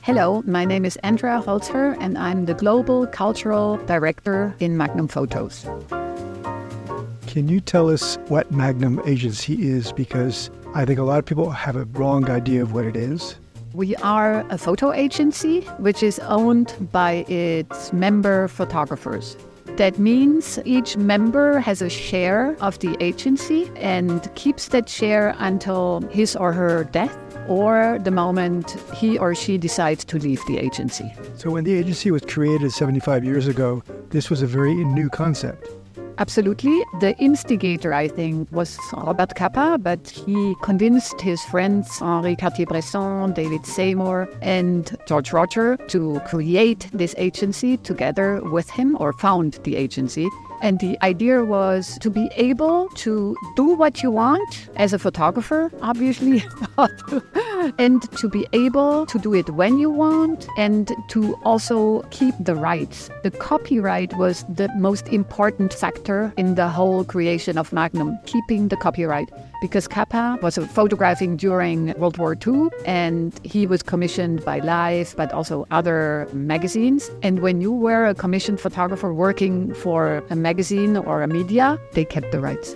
Hello, my name is Andrea Holzer and I'm the Global Cultural Director in Magnum Photos. Can you tell us what Magnum Agency is? Because I think a lot of people have a wrong idea of what it is. We are a photo agency which is owned by its member photographers. That means each member has a share of the agency and keeps that share until his or her death or the moment he or she decides to leave the agency. So when the agency was created 75 years ago, this was a very new concept. Absolutely. The instigator, I think, was Robert Capa, but he convinced his friends Henri Cartier-Bresson, David Seymour, and George Roger to create this agency together with him, or found the agency. And the idea was to be able to do what you want as a photographer, obviously, and to be able to do it when you want and to also keep the rights. The copyright was the most important factor in the whole creation of Magnum, keeping the copyright. Because Capa was photographing during World War II and he was commissioned by Life, but also other magazines. And when you were a commissioned photographer working for a magazine or a media, they kept the rights.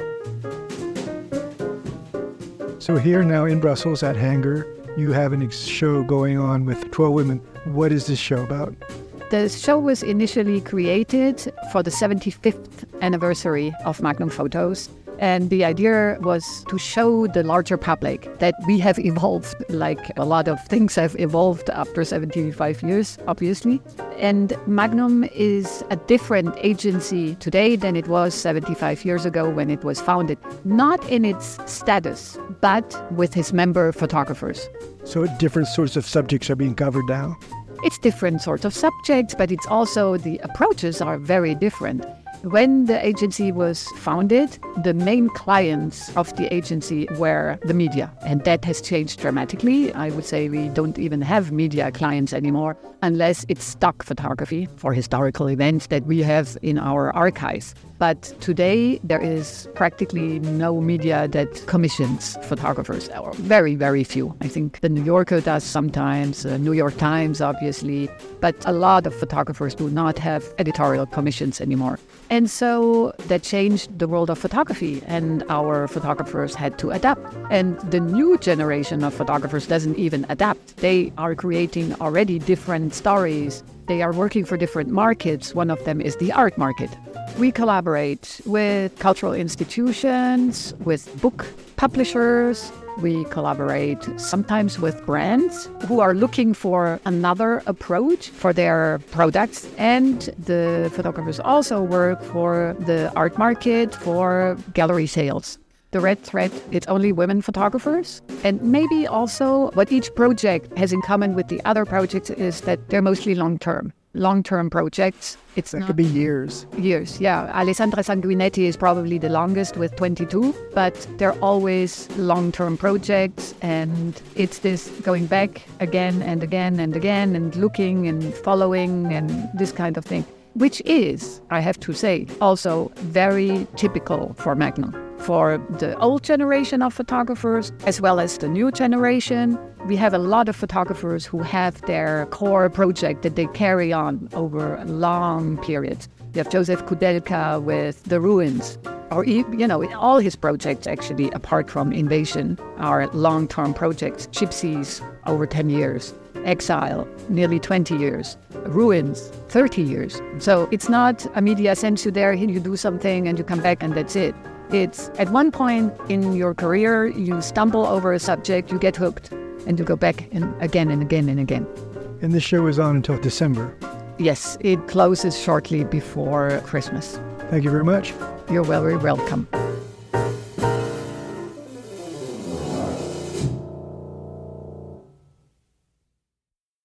So here now in Brussels at Hanger, you have a show going on with 12 women. What is this show about? The show was initially created for the 75th anniversary of Magnum Photos. And the idea was to show the larger public that we have evolved, like a lot of things have evolved after 75 years, obviously. And Magnum is a different agency today than it was 75 years ago when it was founded. Not in its status, but with his member photographers. So different sorts of subjects are being covered now? It's different sorts of subjects, but it's also the approaches are very different. When the agency was founded, the main clients of the agency were the media, and that has changed dramatically. I would say we don't even have media clients anymore, unless it's stock photography for historical events that we have in our archives. But today, there is practically no media that commissions photographers, or very, very few. I think the New Yorker does sometimes, New York Times, obviously, but a lot of photographers do not have editorial commissions anymore. And so that changed the world of photography, and our photographers had to adapt. And the new generation of photographers doesn't even adapt. They are creating already different stories. They are working for different markets. One of them is the art market. We collaborate with cultural institutions, with book publishers. We collaborate sometimes with brands who are looking for another approach for their products. And the photographers also work for the art market, for gallery sales. The red thread, it's only women photographers. And maybe also what each project has in common with the other projects is that they're mostly long-term projects. Could be years. Years, yeah. Alessandra Sanguinetti is probably the longest with 22, but they're always long-term projects, and it's this going back again and again and again and looking and following and this kind of thing, which is, I have to say, also very typical for Magnum. For the old generation of photographers, as well as the new generation, we have a lot of photographers who have their core project that they carry on over long periods. You have Joseph Kudelka with The Ruins, or, all his projects actually, apart from Invasion, are long-term projects. Gypsies, over 10 years. Exile, nearly 20 years. Ruins, 30 years. So it's not a media sends you there, you do something and you come back and that's it. It's at one point in your career, you stumble over a subject, you get hooked, and you go back and again and again and again. And this show is on until December? Yes, it closes shortly before Christmas. Thank you very much. You're very welcome.